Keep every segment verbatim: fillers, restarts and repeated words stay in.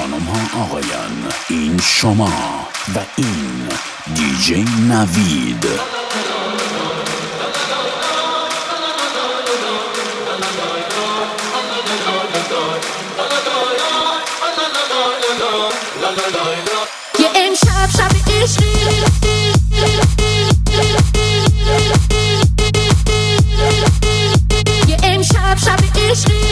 خانم ها آقایان، این شما و این دیجی نوید. یه امشب شب عشقی، یه امشب شب عشقی،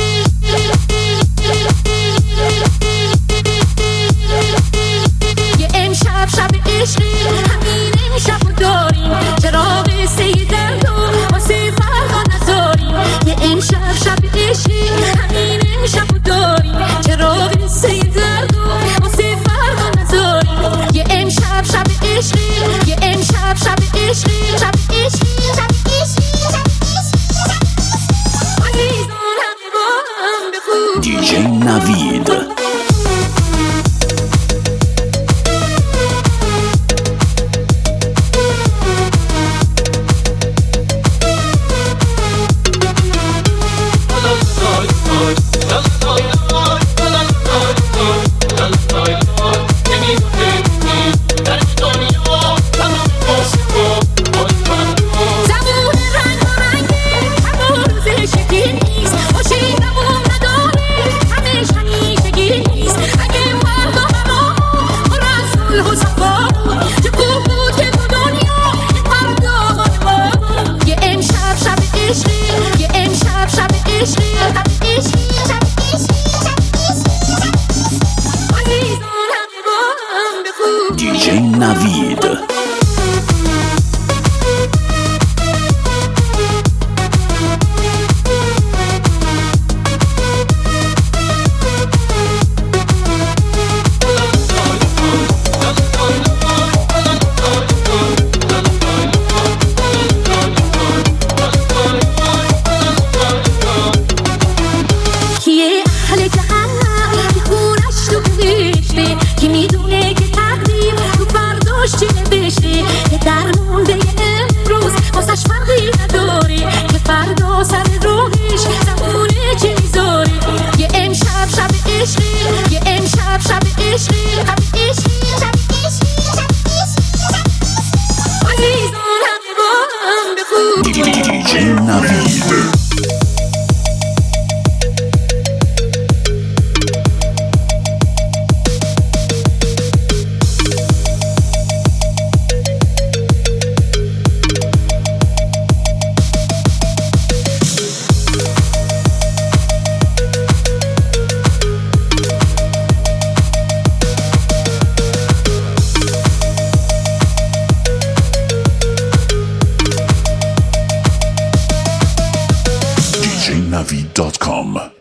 یه امشب شب عشقی، همین امشب داریم چراغ سه درد و واسه فردا نذاریم. یه امشب شب عشقی، همین امشب داریم چراغ سه درد و واسه فردا نذاریم. یه امشب شب عشقی، یه امشب شب عشقی، شب عشقی، شب عشقی، عزیزان همه با هم بخون دیجی نوید. دیجی نوید. دیجی نوید. دیجی نوید دات کام